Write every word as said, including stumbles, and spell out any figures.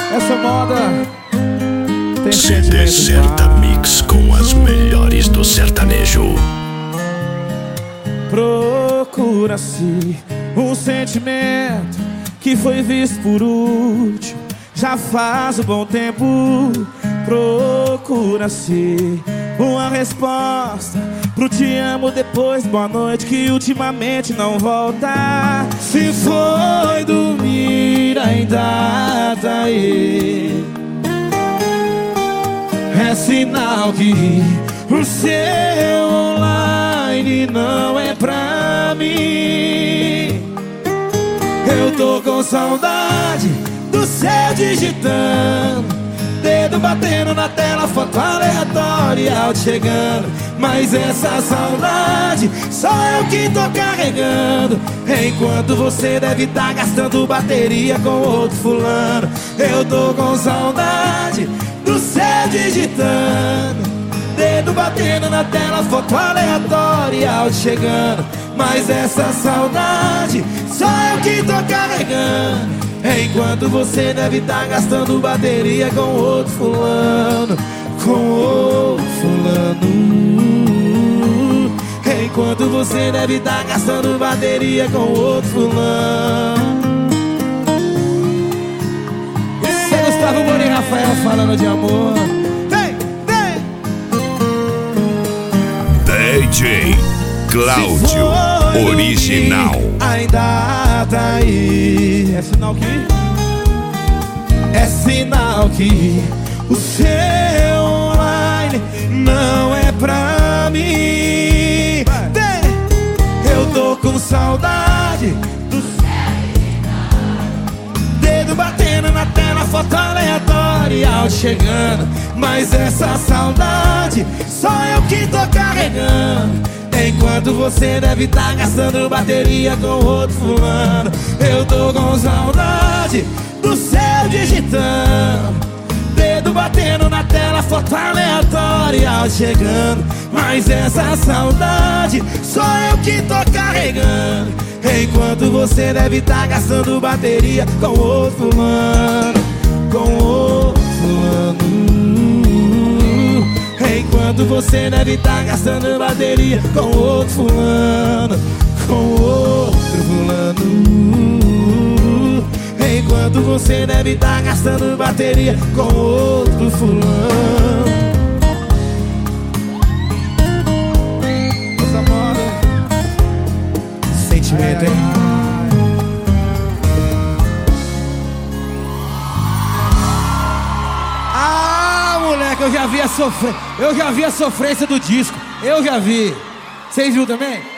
Essa moda tem C D Certa Mix com as melhores do sertanejo. Procura-se um sentimento que foi visto por último já faz um bom tempo. Procura-se uma resposta pro te amo depois boa noite que ultimamente não volta. Se foi dormir ainda tá aí, é sinal que o seu online não é pra mim. Eu tô com saudade do céu digitando, dedo batendo na tela, foto aleatória, áudio chegando. Mas essa saudade só eu que tô carregando, enquanto você deve tá gastando bateria com outro fulano. Eu tô com saudade do céu digitando, dedo batendo na tela, foto aleatória, áudio chegando. Mas essa saudade só eu que tô carregando, enquanto você deve tá gastando bateria com outro fulano. Com outro fulano. Enquanto você deve tá gastando bateria com outro fulano. Esse é Gustavo Moura e Rafael falando de amor. Vem, vem. D J Cláudio Original. Ainda tá aí. É sinal que? É sinal que o seu online não é pra mim. Eu tô com saudade do céu, dedo batendo na tela, foto aleatória, áudio chegando. Mas essa saudade só eu que tô carregando, enquanto você deve tá gastando bateria com outro fulano. Eu tô com saudade do céu digitando, dedo batendo na tela, foto aleatória, áudio chegando. Mas essa saudade só eu que tô carregando, enquanto você deve tá gastando bateria com outro fulano. Com outro fulano. Enquanto você deve tá gastando bateria com outro fulano. Com outro fulano. Enquanto você deve tá gastando bateria com outro fulano. Essa moda, sentimento, hein? Ah, moleque, eu já vi a sofrência. Eu já vi a sofrência do disco. Eu já vi. Vocês viram também?